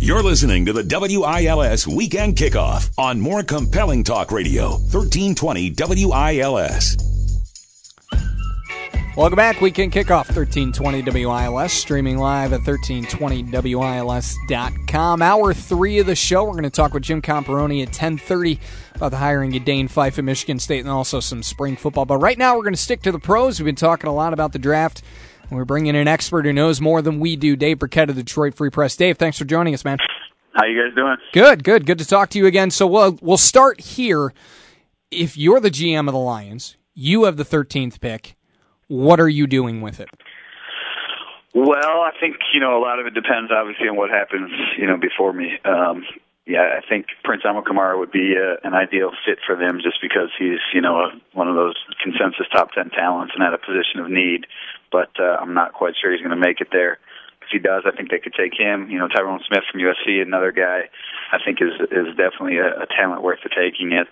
You're listening to the WILS Weekend Kickoff on more compelling talk radio, 1320 WILS. Welcome back. Weekend Kickoff, 1320 WILS, streaming live at 1320WILS.com. Hour 3 of the show, we're going to talk with Jim Comparoni at 10:30 about the hiring of Dane Fife at Michigan State and also some spring football. But right now, we're going to stick to the pros. We've been talking a lot about the draft. We're bringing in an expert who knows more than we do, Dave Birkett of the Detroit Free Press. Dave, thanks for joining us, man. How you guys doing? Good to talk to you again. So we'll start here. If you're the GM of the Lions, you have the 13th pick. What are you doing with it? Well, I think, a lot of it depends, obviously, on what happens, before me. I think Prince Amukamara would be an ideal fit for them just because he's, one of those consensus top 10 talents and at a position of need. But I'm not quite sure he's going to make it there. If he does, I think they could take him. Tyrone Smith from USC, another guy I think is definitely a talent worth the taking at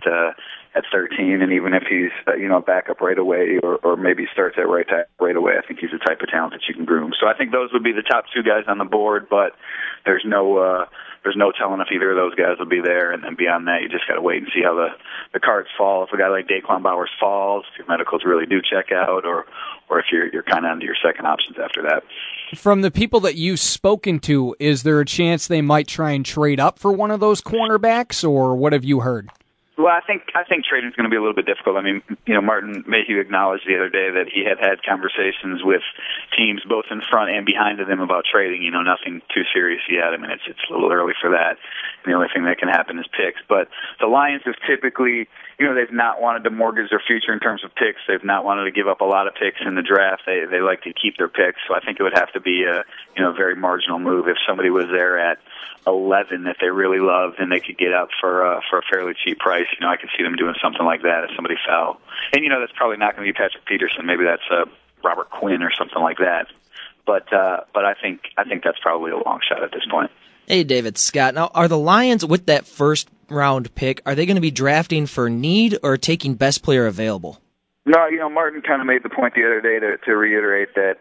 13. And even if he's a backup right away or maybe starts at right away, I think he's the type of talent that you can groom. So I think those would be the top 2 guys on the board. But there's no telling if either of those guys will be there. And then beyond that, you just got to wait and see how the cards fall. If a guy like Daquan Bowers falls, if your medicals really do check out, or if you're kind of onto your second options after that. From the people that you've spoken to, is there a chance they might try and trade up for one of those cornerbacks, or what have you heard? Well, I think trading is going to be a little bit difficult. I mean, Martin Mayhew acknowledged the other day that he had conversations with teams both in front and behind of them about trading. Nothing too serious yet. I mean, it's a little early for that. And the only thing that can happen is picks. But the Lions have typically, they've not wanted to mortgage their future in terms of picks. They've not wanted to give up a lot of picks in the draft. They like to keep their picks. So I think it would have to be a very marginal move. If somebody was there at 11 that they really loved and they could get out for a fairly cheap price, I could see them doing something like that if somebody fell. And that's probably not going to be Patrick Peterson. Maybe that's Robert Quinn or something like that. But I think that's probably a long shot at this point. Hey, David, Scott. Now, are the Lions, with that first round pick, are they going to be drafting for need or taking best player available? No, Martin kind of made the point the other day to reiterate that,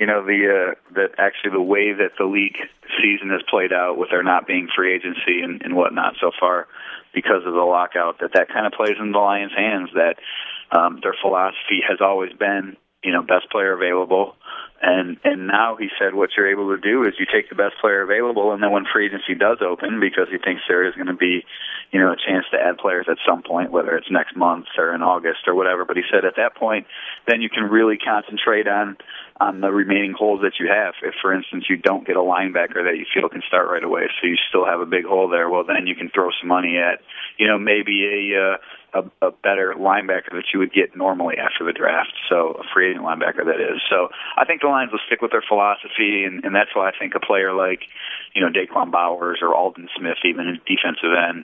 that actually the way that the league season has played out with there not being free agency and whatnot so far because of the lockout, that kind of plays in the Lions' hands, that their philosophy has always been, best player available. And now he said what you're able to do is you take the best player available, and then when free agency does open, because he thinks there is going to be, a chance to add players at some point, whether it's next month or in August or whatever. But he said at that point, then you can really concentrate on the remaining holes that you have. If, for instance, you don't get a linebacker that you feel can start right away, so you still have a big hole there, well, then you can throw some money at, maybe a better linebacker that you would get normally after the draft. So a free agent linebacker, that is. So I think the Lions will stick with their philosophy, and that's why I think a player like, Daquan Bowers or Aldon Smith, even in defensive end,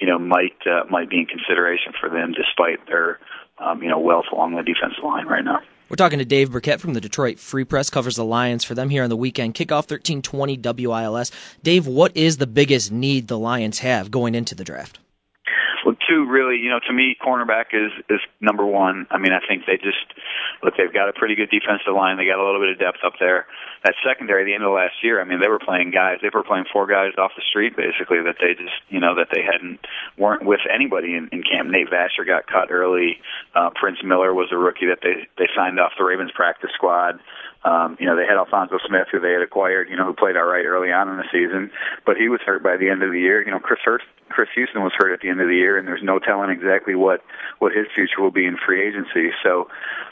might be in consideration for them despite their, wealth along the defensive line right now. We're talking to Dave Birkett from the Detroit Free Press, covers the Lions for them here on the Weekend Kickoff, 1320 WILS. Dave, what is the biggest need the Lions have going into the draft? Well, 2, really, to me, cornerback is number 1. I mean, I think they've got a pretty good defensive line. They got a little bit of depth up there. That secondary at the end of last year, I mean, they were playing 4 guys off the street, basically, that they just, that they weren't with anybody in camp. Nate Vasher got cut early. Prince Miller was a rookie that they signed off the Ravens practice squad. They had Alphonso Smith, who they had acquired, who played all right early on in the season, but he was hurt by the end of the year. Chris Houston was hurt at the end of the year, and there's no telling exactly what his future will be in free agency. So,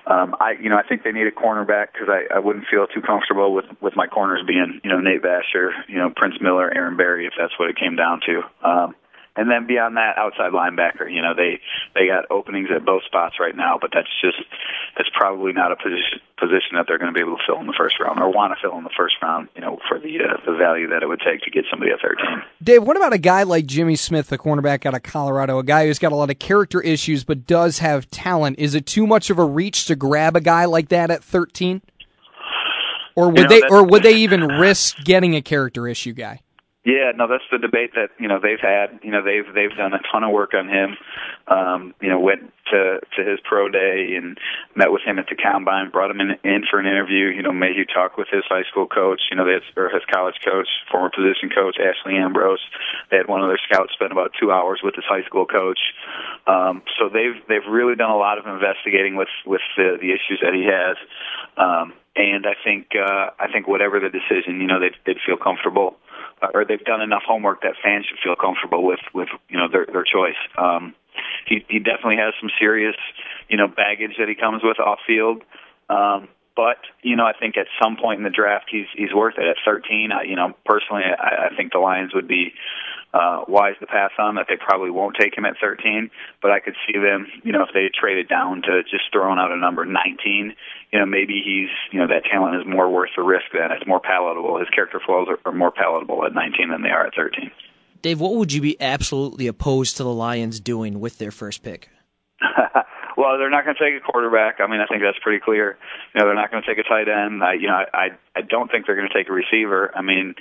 I think they need a cornerback because I wouldn't feel too comfortable with my corners being, Nate Vasher, Prince Miller, Aaron Berry, if that's what it came down to. And then beyond that, outside linebacker, they got openings at both spots right now, but that's probably not a position that they're going to be able to fill in the first round or want to fill in the first round, for the value that it would take to get somebody at 13. Dave, what about a guy like Jimmy Smith, the cornerback out of Colorado, a guy who's got a lot of character issues but does have talent? Is it too much of a reach to grab a guy like that at 13? Or would they even risk getting a character issue guy? Yeah, no, that's the debate that they've had. They've done a ton of work on him. Went to his pro day and met with him at the combine. Brought him in for an interview. Made you talk with his high school coach. Or his college coach, former position coach Ashley Ambrose. They had one of their scouts spend about 2 hours with his high school coach. So they've really done a lot of investigating with the issues that he has. And I think whatever the decision, they'd feel comfortable. Or they've done enough homework that fans should feel comfortable with their choice. He definitely has some serious baggage that he comes with off field, but I think at some point in the draft he's worth it. At 13, personally I think the Lions would be wise to pass on that. They probably won't take him at 13, but I could see them if they traded down to just throwing out a number 19. Maybe he's, that talent is more worth the risk then. It's more palatable. His character flaws are more palatable at 19 than they are at 13. Dave, what would you be absolutely opposed to the Lions doing with their first pick? Well, they're not going to take a quarterback. I think that's pretty clear. They're not going to take a tight end. I don't think they're going to take a receiver. And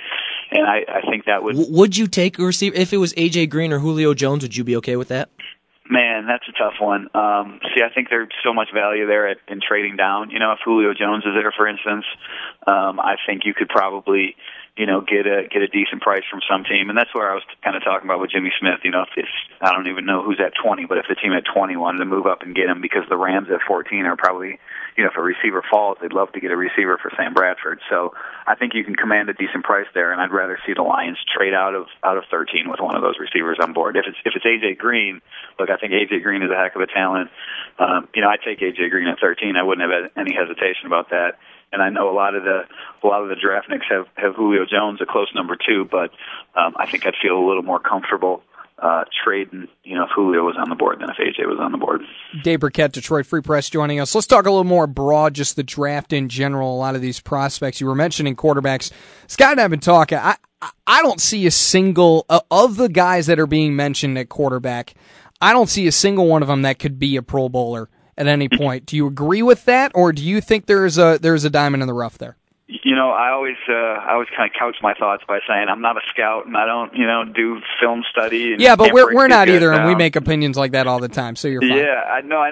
I think that would... Would you take a receiver? If it was A.J. Green or Julio Jones, would you be okay with that? Man, that's a tough one. I think there's so much value there in trading down. If Julio Jones is there, for instance, I think you could probably, get a decent price from some team. And that's where I was kind of talking about with Jimmy Smith. If I don't even know who's at 20, but if the team at 20 wanted to move up and get him, because the Rams at 14 are probably, if a receiver falls, they'd love to get a receiver for Sam Bradford. So I think you can command a decent price there, and I'd rather see the Lions trade out of 13 with one of those receivers on board. If it's A.J. Green, look, I think A.J. Green is a heck of a talent. I'd take A.J. Green at 13. I wouldn't have any hesitation about that. And I know a lot of the draftniks have Julio Jones a close number 2, but I think I'd feel a little more comfortable trading, if Julio was on the board than if AJ was on the board. Dave Birkett, Detroit Free Press, joining us. Let's talk a little more broad, just the draft in general. A lot of these prospects you were mentioning, quarterbacks. Scott and I have been talking. I don't see a single of the guys that are being mentioned at quarterback. I don't see a single one of them that could be a Pro Bowler at any point. Do you agree with that, or do you think there's a diamond in the rough there? I always kind of couch my thoughts by saying I'm not a scout and I don't, do film study. And yeah, but we're not either, and we make opinions like that all the time. So you're fine. Yeah, I know,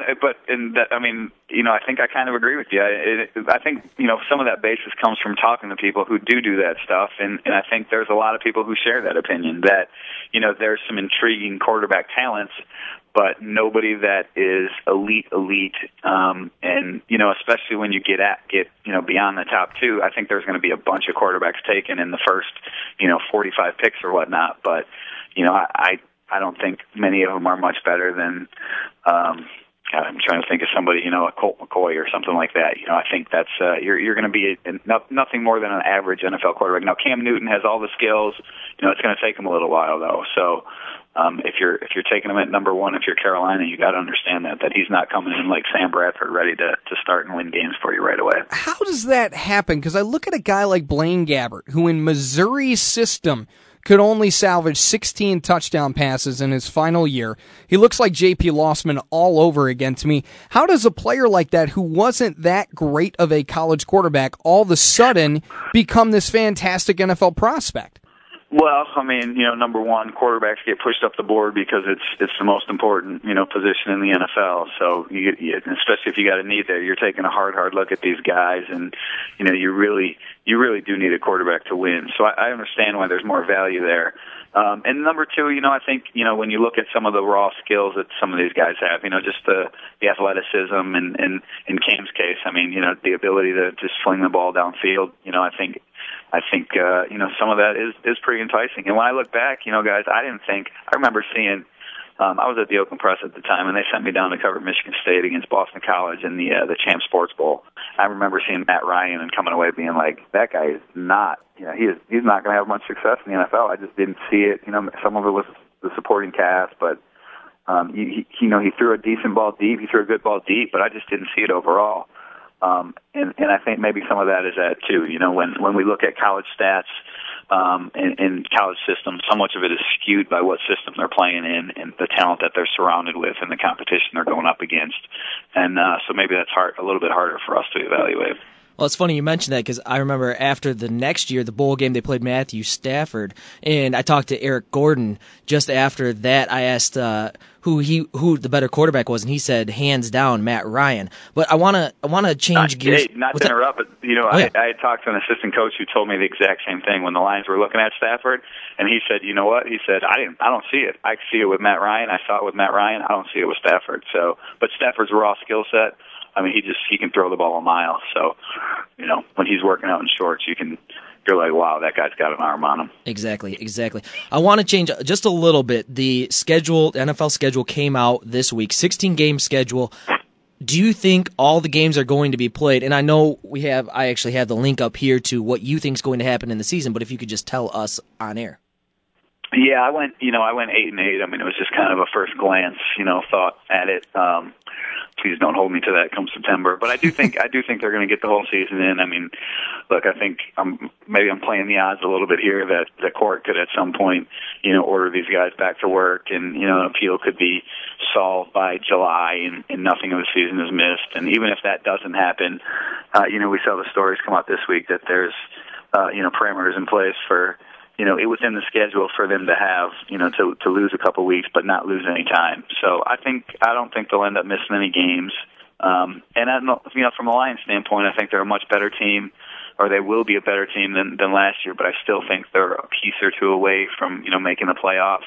I think I kind of agree with you. I think some of that basis comes from talking to people who do that stuff, and I think there's a lot of people who share that opinion that there's some intriguing quarterback talents, but nobody that is elite. And especially when you get beyond the top 2, I think there's going to be a bunch of quarterbacks taken in the first 45 picks or whatnot. But I don't think many of them are much better than. I'm trying to think of somebody, a Colt McCoy or something like that. I think that's you're going to be nothing more than an average NFL quarterback. Now Cam Newton has all the skills. It's going to take him a little while though. So if you're taking him at number 1, if you're Carolina, you got to understand that he's not coming in like Sam Bradford, ready to start and win games for you right away. How does that happen? Because I look at a guy like Blaine Gabbert, who in Missouri's system could only salvage 16 touchdown passes in his final year. He looks like J.P. Lossman all over again to me. How does a player like that, who wasn't that great of a college quarterback, all of a sudden become this fantastic NFL prospect? Well, number 1, quarterbacks get pushed up the board because it's the most important, position in the NFL. So especially if you got a need there, you're taking a hard look at these guys, and you really do need a quarterback to win. So I understand why there's more value there. And number 2, I think when you look at some of the raw skills that some of these guys have, just the athleticism, and in Cam's case, the ability to just fling the ball downfield. I think some of that is pretty enticing. And when I look back, guys, I remember seeing, I was at the Oakland Press at the time, and they sent me down to cover Michigan State against Boston College in the Champ Sports Bowl. I remember seeing Matt Ryan and coming away being like, that guy is not, he's not going to have much success in the NFL. I just didn't see it. Some of it was the supporting cast, but he threw a decent ball deep. He threw a good ball deep, but I just didn't see it overall. And I think maybe some of that is that too. When we look at college stats and college systems, so much of it is skewed by what system they're playing in and the talent that they're surrounded with and the competition they're going up against. And so maybe that's a little bit harder for us to evaluate. Well, it's funny you mentioned that because I remember after the next year, the bowl game, they played Matthew Stafford, and I talked to Eric Gordon just after that. I asked who the better quarterback was, and he said hands down Matt Ryan. But I want to change gears. Not to interrupt, but I talked to an assistant coach who told me the exact same thing when the Lions were looking at Stafford, and he said, you know what? He said, I don't see it. I see it with Matt Ryan. I saw it with Matt Ryan. I don't see it with Stafford. So, but Stafford's raw skill set. I mean, he can throw the ball a mile. So, when he's working out in shorts, you're like, wow, that guy's got an arm on him. Exactly. I want to change just a little bit. The NFL schedule came out this week, 16-game schedule. Do you think all the games are going to be played? And I know I actually have the link up here to what you think is going to happen in the season, but if you could just tell us on air. Yeah, I went 8-8. I mean, it was just kind of a first glance, thought at it. Please don't hold me to that come September. But I do think they're going to get the whole season in. I mean, look, I think maybe I'm playing the odds a little bit here that the court could at some point, order these guys back to work, and an appeal could be solved by July, and nothing of the season is missed. And even if that doesn't happen, we saw the stories come out this week that there's parameters in place for. It was in the schedule for them to have, to lose a couple weeks, but not lose any time. So I don't think they'll end up missing any games. And I don't know, from a Lions standpoint, I think they're a much better team, or they will be a better team than last year. But I still think they're a piece or two away from, making the playoffs.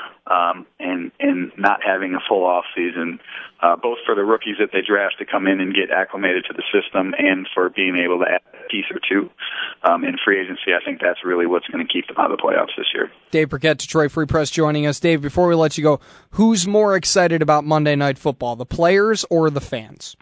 And not having a full off season, both for the rookies that they draft to come in and get acclimated to the system, and for being able to add a piece or two in free agency. I think that's really what's going to keep them out of the playoffs this year. Dave Birkett, Detroit Free Press, joining us. Dave, before we let you go, who's more excited about Monday Night Football, the players or the fans?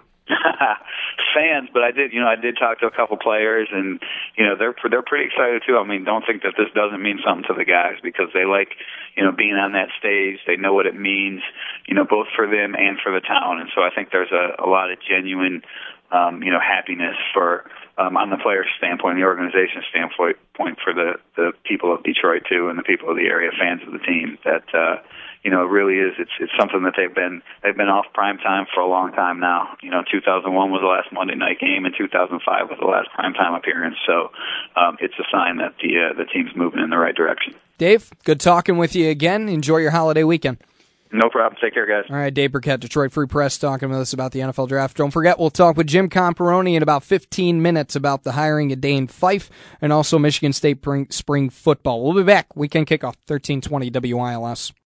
Fans, but I did talk to a couple players, and they're pretty excited too. I mean, don't think that this doesn't mean something to the guys, because they like being on that stage. They know what it means, both for them and for the town. And so I think there's a lot of genuine happiness for on the player standpoint, the organization standpoint, for the people of Detroit too, and the people of the area, fans of the team. That it really is. It's something that they've been off prime time for a long time now. 2001 was the last Monday night game, and 2005 was the last prime time appearance. So it's a sign that the team's moving in the right direction. Dave, good talking with you again. Enjoy your holiday weekend. No problem. Take care, guys. All right, Dave Birkett, Detroit Free Press, talking with us about the NFL Draft. Don't forget, we'll talk with Jim Comparoni in about 15 minutes about the hiring of Dane Fife and also Michigan State spring football. We'll be back. Weekend Kickoff, 1320 WILS.